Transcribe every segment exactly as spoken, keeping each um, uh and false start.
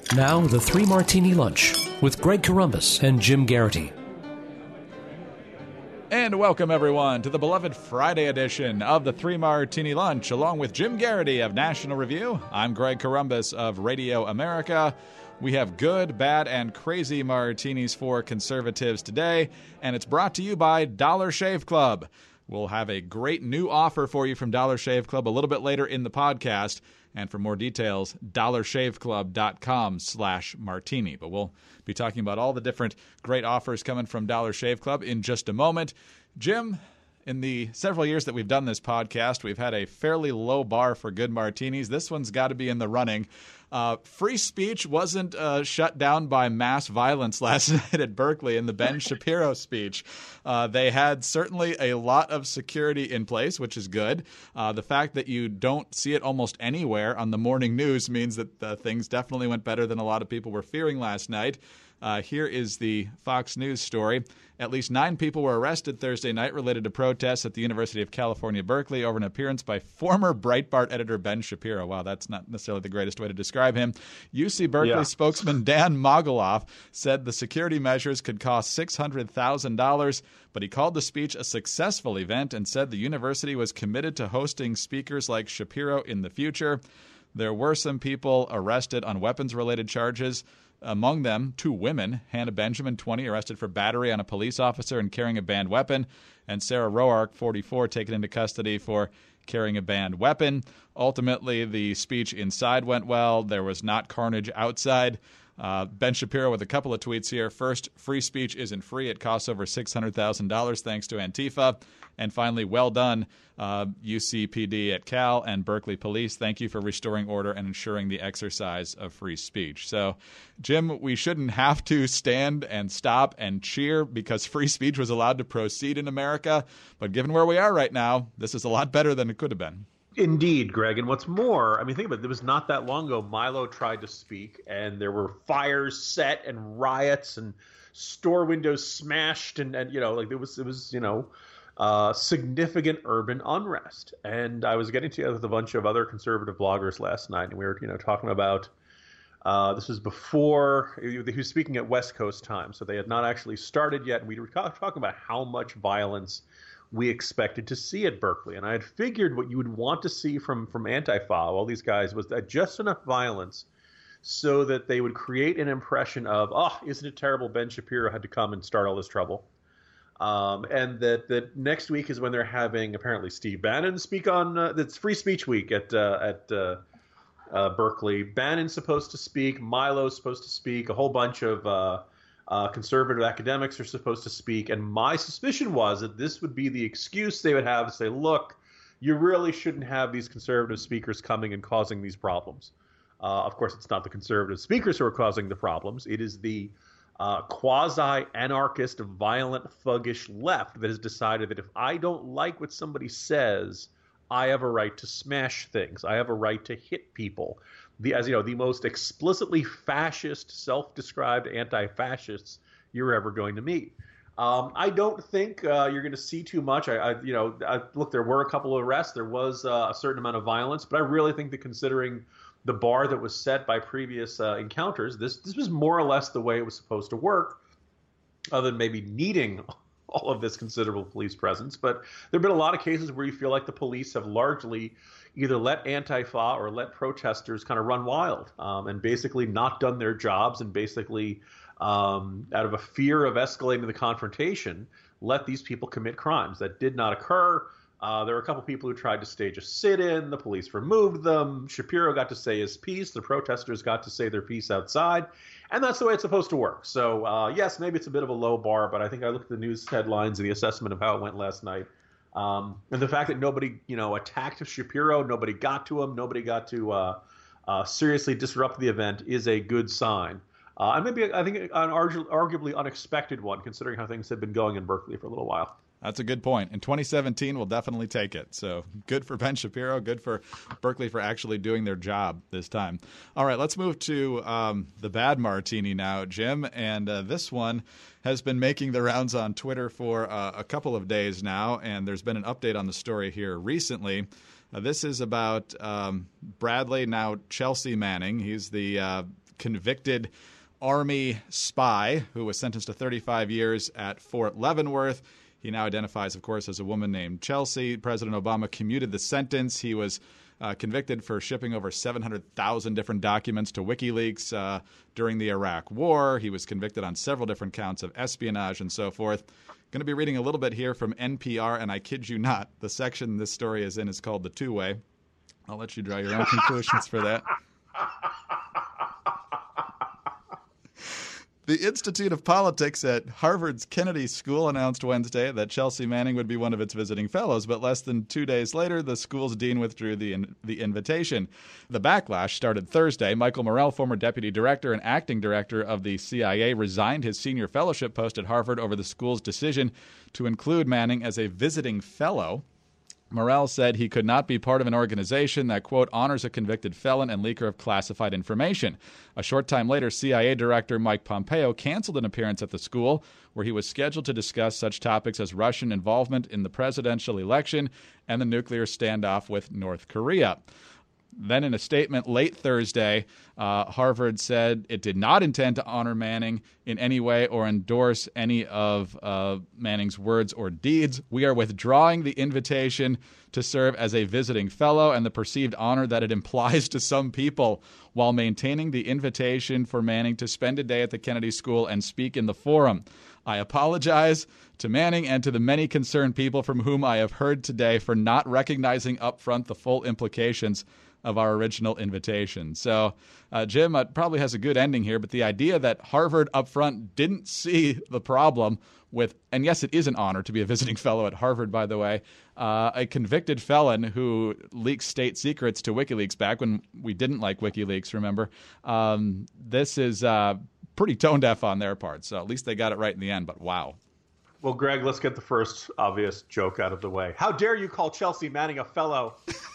Now, the Three Martini Lunch with Greg Corombos and Jim Garrity. And welcome, everyone, to the beloved Friday edition of the Three Martini Lunch, along with Jim Garrity of National Review. I'm Greg Corombos of Radio America. We have good, bad, and crazy martinis for conservatives today, and it's brought to you by Dollar Shave Club. We'll have a great new offer for you from Dollar Shave Club a little bit later in the podcast. And for more details, dollarshaveclub.com slash martini. But we'll be talking about all the different great offers coming from Dollar Shave Club in just a moment. Jim, in the several years that we've done this podcast, we've had a fairly low bar for good martinis. This one's got to be in the running. Uh, free speech wasn't uh, shut down by mass violence last night at Berkeley in the Ben Shapiro speech. Uh, they had certainly a lot of security in place, which is good. Uh, the fact that you don't see it almost anywhere on the morning news means that uh, things definitely went better than a lot of people were fearing last night. Uh, here is the Fox News story. At least nine people were arrested Thursday night related to protests at the University of California, Berkeley over an appearance by former Breitbart editor Ben Shapiro. Wow, that's not necessarily the greatest way to describe him. U C Berkeley yeah. spokesman Dan Mogilov said the security measures could cost six hundred thousand dollars, but he called the speech a successful event and said the university was committed to hosting speakers like Shapiro in the future. There were some people arrested on weapons-related charges. Among them, two women, Hannah Benjamin, twenty, arrested for battery on a police officer and carrying a banned weapon, and Sarah Roark, forty-four, taken into custody for carrying a banned weapon. Ultimately, the speech inside went well. There was not carnage outside. Uh, Ben Shapiro with a couple of tweets here. First, free speech isn't free. It costs over six hundred thousand dollars thanks to Antifa. And finally, well done, uh, U C P D at Cal and Berkeley Police. Thank you for restoring order and ensuring the exercise of free speech. So, Jim, we shouldn't have to stand and stop and cheer because free speech was allowed to proceed in America. But given where we are right now, this is a lot better than it could have been. Indeed, Greg. And what's more, I mean, think about it. It was not that long ago Milo tried to speak, and there were fires set and riots and store windows smashed, and, and you know, like it was, it was, you know, uh, significant urban unrest. And I was getting together with a bunch of other conservative bloggers last night, and we were, you know, talking about uh, this was before he was speaking at West Coast time, so they had not actually started yet. And we were talking about how much violence we expected to see at Berkeley. And I had figured what you would want to see from, from Antifa, all these guys, was that just enough violence so that they would create an impression of, oh, isn't it terrible Ben Shapiro had to come and start all this trouble. Um, and that, that next week is when they're having apparently Steve Bannon speak on, uh, it's Free Speech Week at, uh, at uh, uh, Berkeley. Bannon's supposed to speak, Milo's supposed to speak, a whole bunch of uh, Uh, conservative academics are supposed to speak, and my suspicion was that this would be the excuse they would have to say, look, you really shouldn't have these conservative speakers coming and causing these problems. Uh, of course, it's not the conservative speakers who are causing the problems. It is the uh, quasi-anarchist, violent, thuggish left that has decided that if I don't like what somebody says, I have a right to smash things. I have a right to hit people. The, as you know, the most explicitly fascist, self-described anti-fascists you're ever going to meet. Um, I don't think uh, you're going to see too much. I, I you know, I, look, there were a couple of arrests. There was uh, a certain amount of violence, but I really think that considering the bar that was set by previous uh, encounters, this this was more or less the way it was supposed to work, other than maybe needing all of this considerable police presence. But there have been a lot of cases where you feel like the police have largely either let Antifa or let protesters kind of run wild um, and basically not done their jobs and basically um, out of a fear of escalating the confrontation, let these people commit crimes. That did not occur. Uh, there were a couple people who tried to stage a sit-in. The police removed them. Shapiro got to say his piece. The protesters got to say their piece outside. And that's the way it's supposed to work. So, uh, yes, maybe it's a bit of a low bar, but I think I looked at the news headlines and the assessment of how it went last night. Um, and the fact that nobody, you know, attacked Shapiro, nobody got to him, nobody got to uh, uh, seriously disrupt the event is a good sign. Uh, and maybe, I think, an argu- arguably unexpected one, considering how things have been going in Berkeley for a little while. That's a good point. In twenty seventeen, we'll definitely take it. So good for Ben Shapiro, good for Berkeley for actually doing their job this time. All right, let's move to um, the bad martini now, Jim. And uh, this one has been making the rounds on Twitter for uh, a couple of days now, and there's been an update on the story here recently. Uh, this is about um, Bradley, now Chelsea Manning. He's the uh, convicted Army spy who was sentenced to thirty-five years at Fort Leavenworth. He now identifies, of course, as a woman named Chelsea. President Obama commuted the sentence. He was uh, convicted for shipping over seven hundred thousand different documents to WikiLeaks uh, during the Iraq War. He was convicted on several different counts of espionage and so forth. Going to be reading a little bit here from N P R, and I kid you not, the section this story is in is called The Two-Way. I'll let you draw your own conclusions for that. The Institute of Politics at Harvard's Kennedy School announced Wednesday that Chelsea Manning would be one of its visiting fellows, but less than two days later, the school's dean withdrew the in- the invitation. The backlash started Thursday. Michael Morell, former deputy director and acting director of the C I A, resigned his senior fellowship post at Harvard over the school's decision to include Manning as a visiting fellow. Morell said he could not be part of an organization that, quote, honors a convicted felon and leaker of classified information. A short time later, C I A Director Mike Pompeo canceled an appearance at the school where he was scheduled to discuss such topics as Russian involvement in the presidential election and the nuclear standoff with North Korea. Then in a statement late Thursday, uh, Harvard said it did not intend to honor Manning in any way or endorse any of uh, Manning's words or deeds. We are withdrawing the invitation to serve as a visiting fellow and the perceived honor that it implies to some people, while maintaining the invitation for Manning to spend a day at the Kennedy School and speak in the forum. I apologize to Manning and to the many concerned people from whom I have heard today for not recognizing upfront the full implications of our original invitation. So, uh, Jim, it probably has a good ending here, but the idea that Harvard up front didn't see the problem with, and yes, it is an honor to be a visiting fellow at Harvard, by the way, uh, a convicted felon who leaked state secrets to WikiLeaks back when we didn't like WikiLeaks, remember? Um, this is uh, pretty tone deaf on their part, so at least they got it right in the end, but wow. Well, Greg, let's get the first obvious joke out of the way. How dare you call Chelsea Manning a fellow?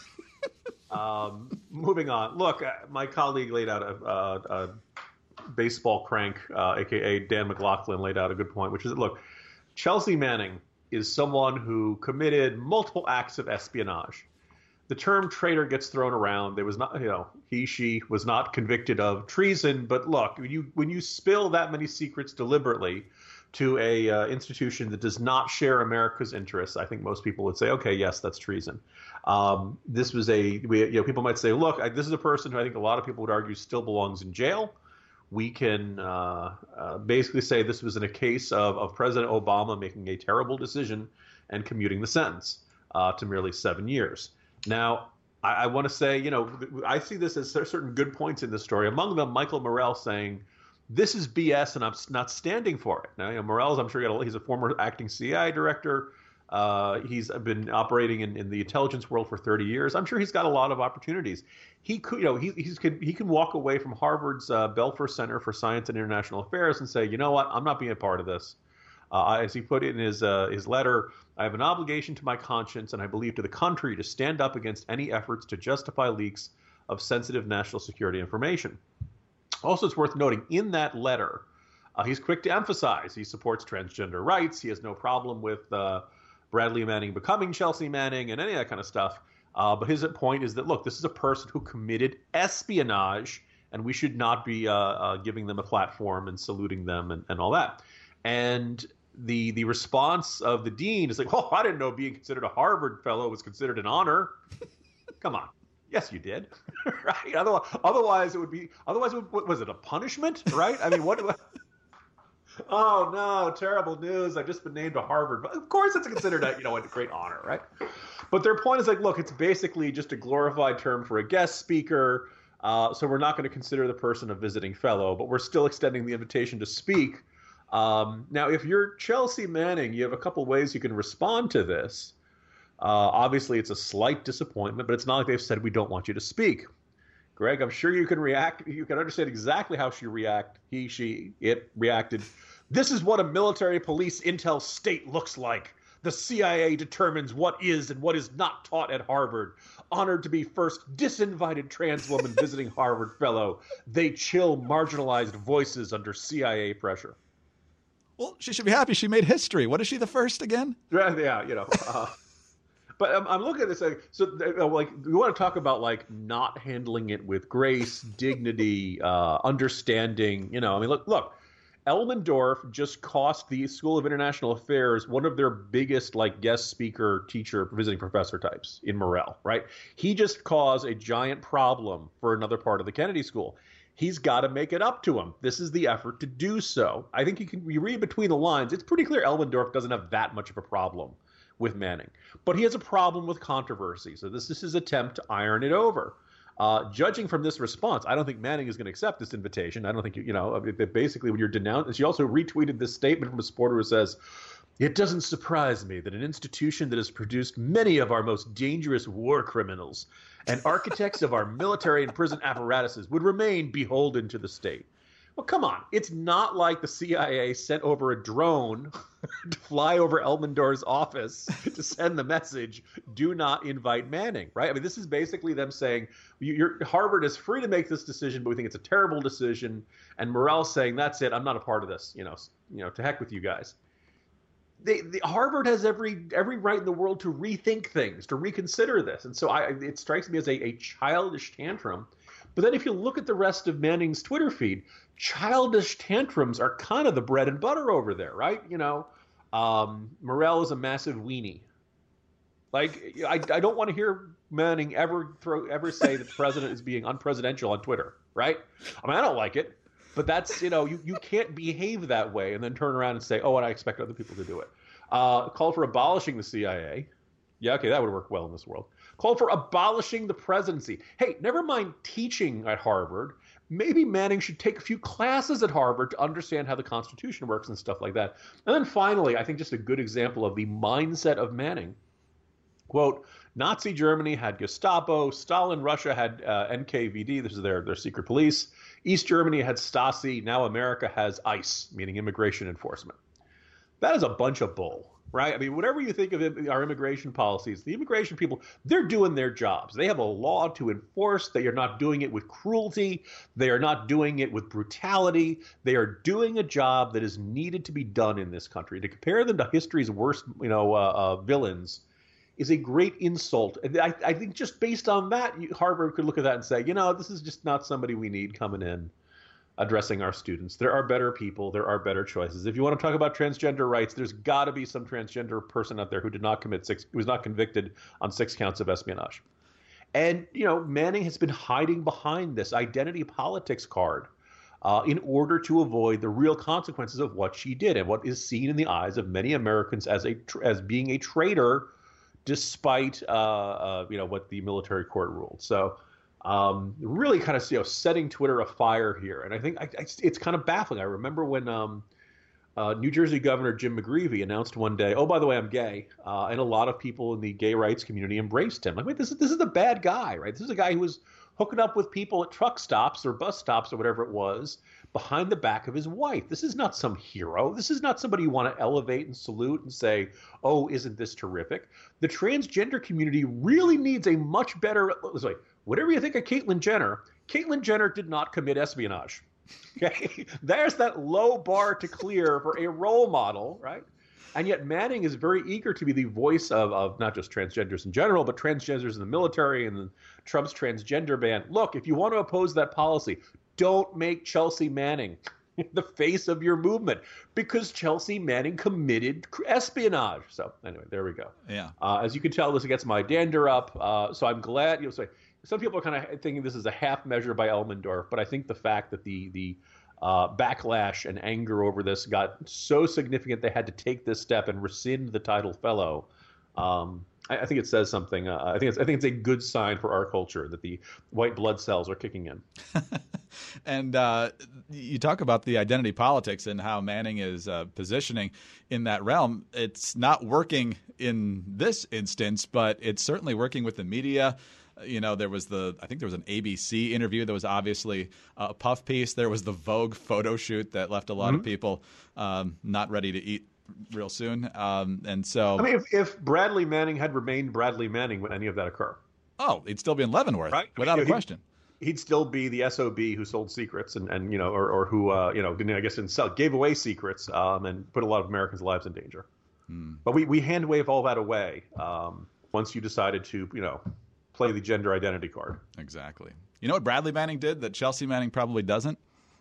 Um, moving on. Look, uh, my colleague laid out a, a, a baseball crank, uh, a k a. Dan McLaughlin, laid out a good point, which is, look, Chelsea Manning is someone who committed multiple acts of espionage. The term traitor gets thrown around. There was not, you know, he, she was not convicted of treason. But look, when you when you spill that many secrets deliberately to a uh, institution that does not share America's interests, I think most people would say, okay, yes, that's treason. Um, this was a, we, you know, people might say, look, I, this is a person who I think a lot of people would argue still belongs in jail. We can uh, uh, basically say this was in a case of, of President Obama making a terrible decision and commuting the sentence uh, to merely seven years. Now, I, I want to say, you know, I see this as certain good points in this story. Among them, Michael Morell saying, this is B S and I'm not standing for it. Now, you know, Morell's, I'm sure he got a, he's a former acting C I A director. Uh, he's been operating in, in the intelligence world for thirty years. I'm sure he's got a lot of opportunities. He could, you know, he he's, he can walk away from Harvard's uh, Belfer Center for Science and International Affairs and say, you know what, I'm not being a part of this. Uh, as he put it in his uh, his letter, I have an obligation to my conscience and I believe to the country to stand up against any efforts to justify leaks of sensitive national security information. Also, it's worth noting in that letter, uh, he's quick to emphasize he supports transgender rights. He has no problem with uh, Bradley Manning becoming Chelsea Manning and any of that kind of stuff. Uh, but his point is that, look, this is a person who committed espionage, and we should not be uh, uh, giving them a platform and saluting them and, and all that. And the the response of the dean is like, oh, I didn't know being considered a Harvard fellow was considered an honor. Come on. Yes, you did. Right? Otherwise, otherwise, it would be. Otherwise, it would, was it a punishment? Right? I mean, what? Oh no! Terrible news! I've just been named to Harvard. Of course, it's considered a you know a great honor, right? But their point is like, look, it's basically just a glorified term for a guest speaker. Uh, so we're not going to consider the person a visiting fellow, but we're still extending the invitation to speak. Um, now, if you're Chelsea Manning, you have a couple ways you can respond to this. Uh, obviously, it's a slight disappointment, but it's not like they've said we don't want you to speak. Greg, I'm sure you can react. You can understand exactly how she react. He, she, it reacted. This is what a military police intel state looks like. The C I A determines what is and what is not taught at Harvard. Honored to be first disinvited trans woman visiting Harvard fellow. They chill marginalized voices under C I A pressure. Well, she should be happy. She made history. What is she the first again? Yeah, you know. Uh, But I'm, I'm looking at this like, so like we want to talk about like not handling it with grace, dignity, uh, understanding. You know, I mean, look, look. Elmendorf just cost the School of International Affairs one of their biggest like guest speaker, teacher, visiting professor types in Morell, right? He just caused a giant problem for another part of the Kennedy School. He's got to make it up to him. This is the effort to do so. I think you can you read between the lines. It's pretty clear Elmendorf doesn't have that much of a problem with Manning, but he has a problem with controversy. So this is his attempt to iron it over. Uh, judging from this response, I don't think Manning is going to accept this invitation. I don't think, you, you know, basically when you're denounced, she also retweeted this statement from a supporter who says, "It doesn't surprise me that an institution that has produced many of our most dangerous war criminals and architects of our military and prison apparatuses would remain beholden to the state." Well, come on. It's not like the C I A sent over a drone to fly over Elmendorf's office to send the message, do not invite Manning, right? I mean, this is basically them saying, you're, Harvard is free to make this decision, but we think it's a terrible decision. And Morell saying, that's it, I'm not a part of this, you know, you know, to heck with you guys. They, the, Harvard has every every right in the world to rethink things, to reconsider this. And so I, it strikes me as a, a childish tantrum. But then if you look at the rest of Manning's Twitter feed, childish tantrums are kind of the bread and butter over there, right? You know, um, Morell is a massive weenie. Like, I, I don't want to hear Manning ever throw ever say that the president is being unpresidential on Twitter, right? I mean, I don't like it, but that's, you know, you, you can't behave that way and then turn around and say, oh, and I expect other people to do it. Uh, called for abolishing the C I A. Yeah, okay, that would work well in this world. Called for abolishing the presidency. Hey, never mind teaching at Harvard. Maybe Manning should take a few classes at Harvard to understand how the Constitution works and stuff like that. And then finally, I think just a good example of the mindset of Manning. Quote, Nazi Germany had Gestapo, Stalin Russia had uh, N K V D, this is their, their secret police. East Germany had Stasi, now America has ICE, meaning immigration enforcement. That is a bunch of bull. Right? I mean, whatever you think of our immigration policies, the immigration people, they're doing their jobs. They have a law to enforce. They are not doing it with cruelty. They are not doing it with brutality. They are doing a job that is needed to be done in this country. To compare them to history's worst, you know, uh, uh, villains is a great insult. And I, I think just based on that, Harvard could look at that and say, you know, this is just not somebody we need coming in, addressing our students. There are better people. There are better choices. If you want to talk about transgender rights, there's got to be some transgender person out there who did not commit six, who was not convicted on six counts of espionage. And, you know, Manning has been hiding behind this identity politics card uh, in order to avoid the real consequences of what she did and what is seen in the eyes of many Americans as a as being a traitor, despite uh, uh, you know what the military court ruled. So. Um, really kind of, you know, setting Twitter afire here. And I think I, I, it's kind of baffling. I remember when um, uh, New Jersey Governor Jim McGreevey announced one day, oh, by the way, I'm gay. Uh, and a lot of people in the gay rights community embraced him. Like, wait, this is, this is a bad guy, right? This is a guy who was hooking up with people at truck stops or bus stops or whatever it was behind the back of his wife. This is not some hero. This is not somebody you want to elevate and salute and say, oh, isn't this terrific? The transgender community really needs a much better, sorry, whatever you think of Caitlyn Jenner, Caitlyn Jenner did not commit espionage. Okay, there's that low bar to clear for a role model, right? And yet Manning is very eager to be the voice of, of not just transgenders in general, but transgenders in the military and Trump's transgender ban. Look, if you want to oppose that policy, don't make Chelsea Manning the face of your movement, because Chelsea Manning committed espionage. So anyway, there we go. Yeah. Uh, as you can tell, this gets my dander up. Uh, so I'm glad, you know, so some people are kind of thinking this is a half measure by Elmendorf, but I think the fact that the the uh, backlash and anger over this got so significant they had to take this step and rescind the title fellow. Um, I, I think it says something. Uh, I think it's I think it's a good sign for our culture that the white blood cells are kicking in. And uh, you talk about the identity politics and how Manning is uh, positioning in that realm. It's not working in this instance, but it's certainly working with the media. You know, there was the, I think there was an A B C interview that was obviously a puff piece. There was the Vogue photo shoot that left a lot mm-hmm. of people um, not ready to eat real soon. Um, and so, I mean, if, if Bradley Manning had remained Bradley Manning, would any of that occur? Oh, he'd still be in Leavenworth, right? Without I mean, a question. He'd, he'd still be the S O B who sold secrets and, and you know, or, or who, uh, you know, I guess didn't sell, gave away secrets um, and put a lot of Americans' lives in danger. Hmm. But we, we hand wave all that away. Um, once you decided to, you know, play the gender identity card. Exactly. You know what Bradley Manning did that Chelsea Manning probably doesn't?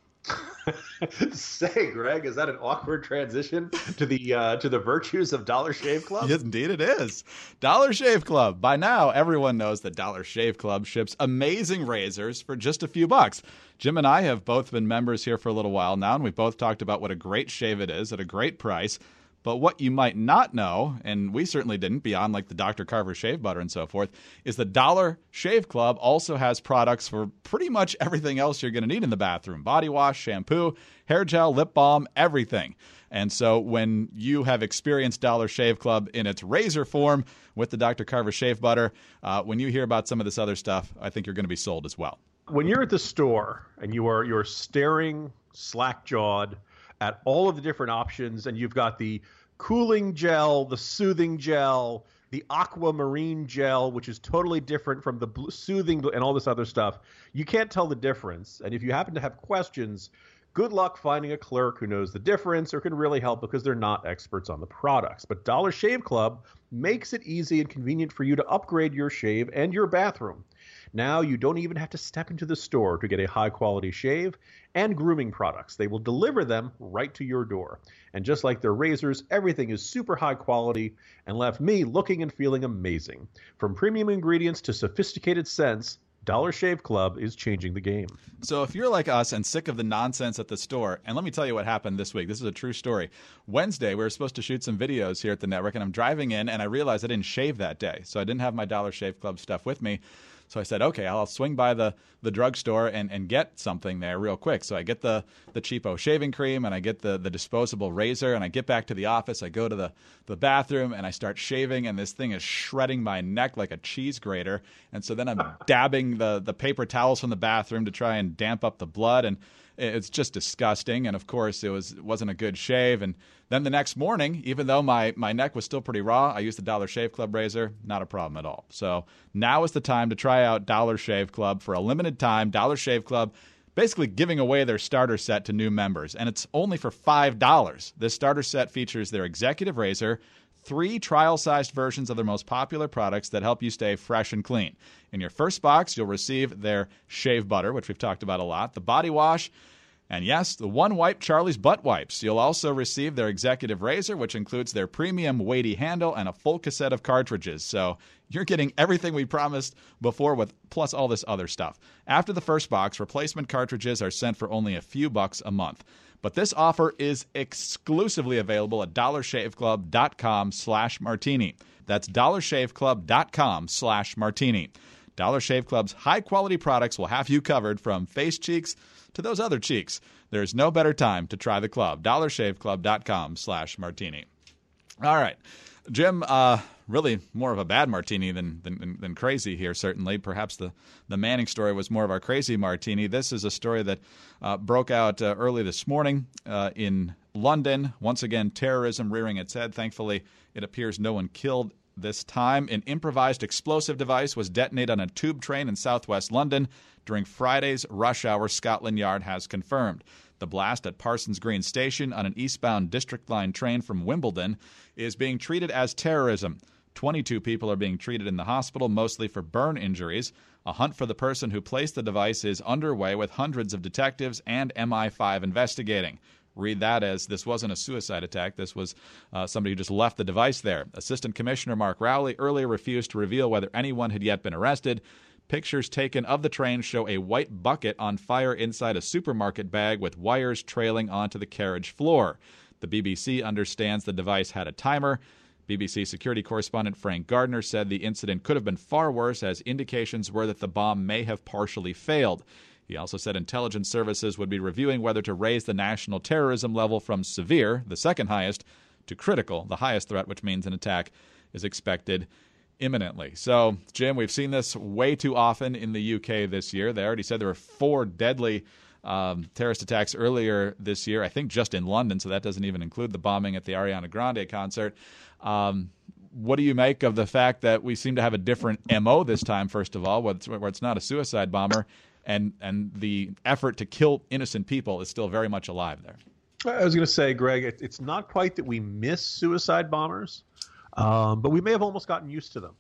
Say, Greg, is that an awkward transition to the uh, to the virtues of Dollar Shave Club? Yes, indeed it is. Dollar Shave Club. By now, everyone knows that Dollar Shave Club ships amazing razors for just a few bucks. Jim and I have both been members here for a little while now, and we've both talked about what a great shave it is at a great price. But what you might not know, and we certainly didn't, beyond like the Doctor Carver shave butter and so forth, is the Dollar Shave Club also has products for pretty much everything else you're going to need in the bathroom. Body wash, shampoo, hair gel, lip balm, everything. And so when you have experienced Dollar Shave Club in its razor form with the Doctor Carver shave butter, uh, when you hear about some of this other stuff, I think you're going to be sold as well. When you're at the store and you are you're staring slack-jawed at all of the different options, and you've got the cooling gel, the soothing gel, the aquamarine gel, which is totally different from the blue, soothing and all this other stuff. You can't tell the difference. And if you happen to have questions, good luck finding a clerk who knows the difference or can really help, because they're not experts on the products. But Dollar Shave Club makes it easy and convenient for you to upgrade your shave and your bathroom. Now you don't even have to step into the store to get a high-quality shave and grooming products. They will deliver them right to your door. And just like their razors, everything is super high quality and left me looking and feeling amazing. From premium ingredients to sophisticated scents, Dollar Shave Club is changing the game. So if you're like us and sick of the nonsense at the store, and let me tell you what happened this week. This is a true story. Wednesday, we were supposed to shoot some videos here at the network, and I'm driving in, and I realized I didn't shave that day. So I didn't have my Dollar Shave Club stuff with me. So I said, okay, I'll swing by the, the drugstore and, and get something there real quick. So I get the, the cheapo shaving cream, and I get the, the disposable razor, and I get back to the office. I go to the, the bathroom, and I start shaving, and this thing is shredding my neck like a cheese grater. And so then I'm dabbing the, the paper towels from the bathroom to try and damp up the blood, and it's just disgusting. And of course, it was it wasn't a good shave. And then the next morning, even though my, my neck was still pretty raw, I used the Dollar Shave Club razor. Not a problem at all. So now is the time to try out Dollar Shave Club for a limited time. Dollar Shave Club basically giving away their starter set to new members, and it's only for five dollars. This starter set features their executive razor, three trial-sized versions of their most popular products that help you stay fresh and clean. In your first box, you'll receive their shave butter, which we've talked about a lot, the body wash, and yes, the One Wipe Charlie's Butt Wipes. You'll also receive their executive razor, which includes their premium weighty handle and a full cassette of cartridges. So you're getting everything we promised before, with plus all this other stuff. After the first box, replacement cartridges are sent for only a few bucks a month. But this offer is exclusively available at dollarshaveclub.com slash martini. That's dollarshaveclub.com slash martini. Dollar Shave Club's high-quality products will have you covered from face cheeks to those other cheeks. There's no better time to try the club. dollarshaveclub.com slash martini. All right. Jim, uh, really more of a bad martini than, than than crazy here, certainly. Perhaps the, the Manning story was more of our crazy martini. This is a story that uh, broke out uh, early this morning uh, in London. Once again, terrorism rearing its head. Thankfully, it appears no one killed this time. An improvised explosive device was detonated on a tube train in southwest London during Friday's rush hour, Scotland Yard has confirmed. The blast at Parsons Green Station on an eastbound District Line train from Wimbledon is being treated as terrorism. twenty-two people are being treated in the hospital, mostly for burn injuries. A hunt for the person who placed the device is underway, with hundreds of detectives and M I five investigating. Read that as this wasn't a suicide attack. This was uh, somebody who just left the device there. Assistant Commissioner Mark Rowley earlier refused to reveal whether anyone had yet been arrested. Pictures taken of the train show a white bucket on fire inside a supermarket bag with wires trailing onto the carriage floor. The B B C understands the device had a timer. B B C security correspondent Frank Gardner said the incident could have been far worse, as indications were that the bomb may have partially failed. He also said intelligence services would be reviewing whether to raise the national terrorism level from severe, the second highest, to critical, the highest threat, which means an attack is expected imminently. So, Jim, we've seen this way too often in the U K this year. They already said there were four deadly um, terrorist attacks earlier this year, I think just in London, so that doesn't even include the bombing at the Ariana Grande concert. Um, what do you make of the fact that we seem to have a different M O this time, first of all, where it's, where it's not a suicide bomber, and, and the effort to kill innocent people is still very much alive there? I was going to say, Greg, it, it's not quite that we miss suicide bombers, um, but we may have almost gotten used to them.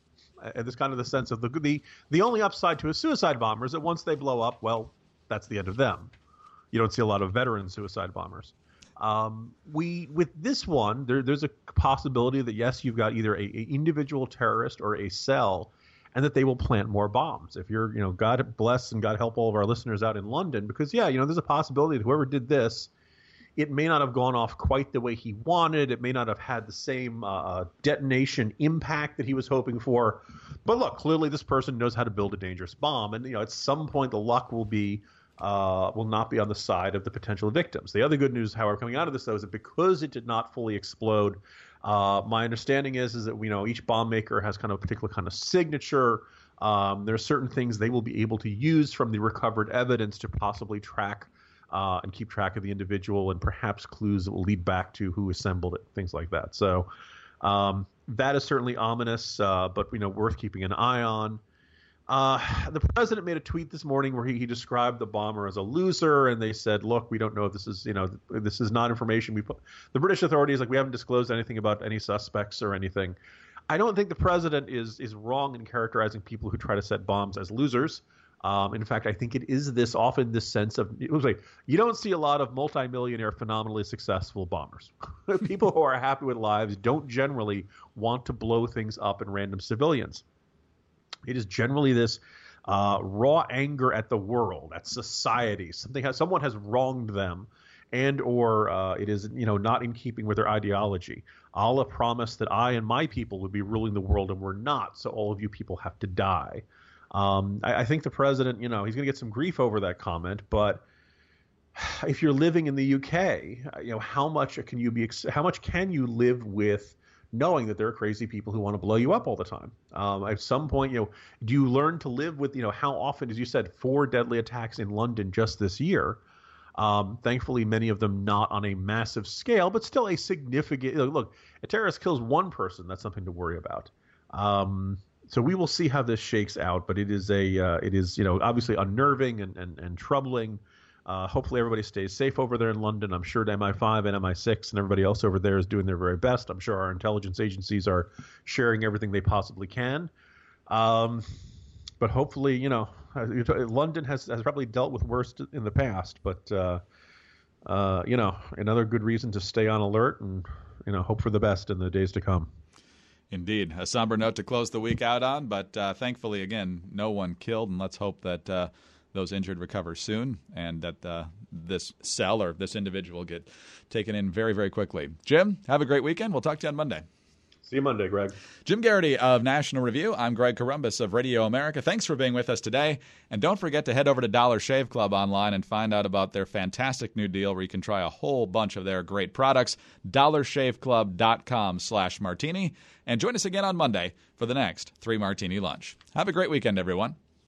And there's kind of the sense of the the the only upside to a suicide bomber is that once they blow up, well, that's the end of them. You don't see a lot of veteran suicide bombers. Um, we with this one, there, there's a possibility that yes, you've got either a, a individual terrorist or a cell, and that they will plant more bombs. If you're, you know, God bless and God help all of our listeners out in London, because yeah, you know, there's a possibility that whoever did this, it may not have gone off quite the way he wanted. It may not have had the same uh, detonation impact that he was hoping for. But look, clearly this person knows how to build a dangerous bomb, and you know, at some point the luck will be. Uh, will not be on the side of the potential victims. The other good news, however, coming out of this, though, is that because it did not fully explode, uh, my understanding is is that you know each bomb maker has kind of a particular kind of signature. Um, there are certain things they will be able to use from the recovered evidence to possibly track uh, and keep track of the individual, and perhaps clues that will lead back to who assembled it, things like that. So um, that is certainly ominous, uh, but you know worth keeping an eye on. Uh, the president made a tweet this morning where he, he described the bomber as a loser, and they said, look, we don't know if this is, you know, this is not information we put. The British authorities, like, we haven't disclosed anything about any suspects or anything. I don't think the president is is wrong in characterizing people who try to set bombs as losers. Um, in fact, I think it is this often this sense of, it was like, you don't see a lot of multimillionaire, phenomenally successful bombers. People who are happy with lives don't generally want to blow things up in random civilians. It is generally this uh, raw anger at the world, at society. Something has, someone has wronged them, and or uh, it is you know not in keeping with their ideology. Allah promised that I and my people would be ruling the world, and we're not. So all of you people have to die. Um, I, I think the president, you know, he's going to get some grief over that comment. But if you're living in the U K, you know, how much can you be? How much can you live with? Knowing that there are crazy people who want to blow you up all the time. Um, at some point, you know, do you learn to live with, you know, how often, as you said, four deadly attacks in London just this year. Um, thankfully, many of them not on a massive scale, but still a significant, look, a terrorist kills one person, that's something to worry about. Um, so we will see how this shakes out, but it is a, uh, it is, you know, obviously unnerving and, and, and troubling. Uh, hopefully everybody stays safe over there in London. I'm sure M I five and M I six and everybody else over there is doing their very best. I'm sure our intelligence agencies are sharing everything they possibly can. Um, but hopefully, you know, London has, has probably dealt with worse in the past. But, uh, uh, you know, another good reason to stay on alert and, you know, hope for the best in the days to come. Indeed. A somber note to close the week out on. But uh, thankfully, again, no one killed. And let's hope that uh, those injured recover soon, and that uh, this cell or this individual get taken in very, very quickly. Jim, have a great weekend. We'll talk to you on Monday. See you Monday, Greg. Jim Garrity of National Review. I'm Greg Corombos of Radio America. Thanks for being with us today. And don't forget to head over to Dollar Shave Club online and find out about their fantastic new deal where you can try a whole bunch of their great products. dollarshaveclub.com slash martini. And join us again on Monday for the next Three Martini Lunch. Have a great weekend, everyone.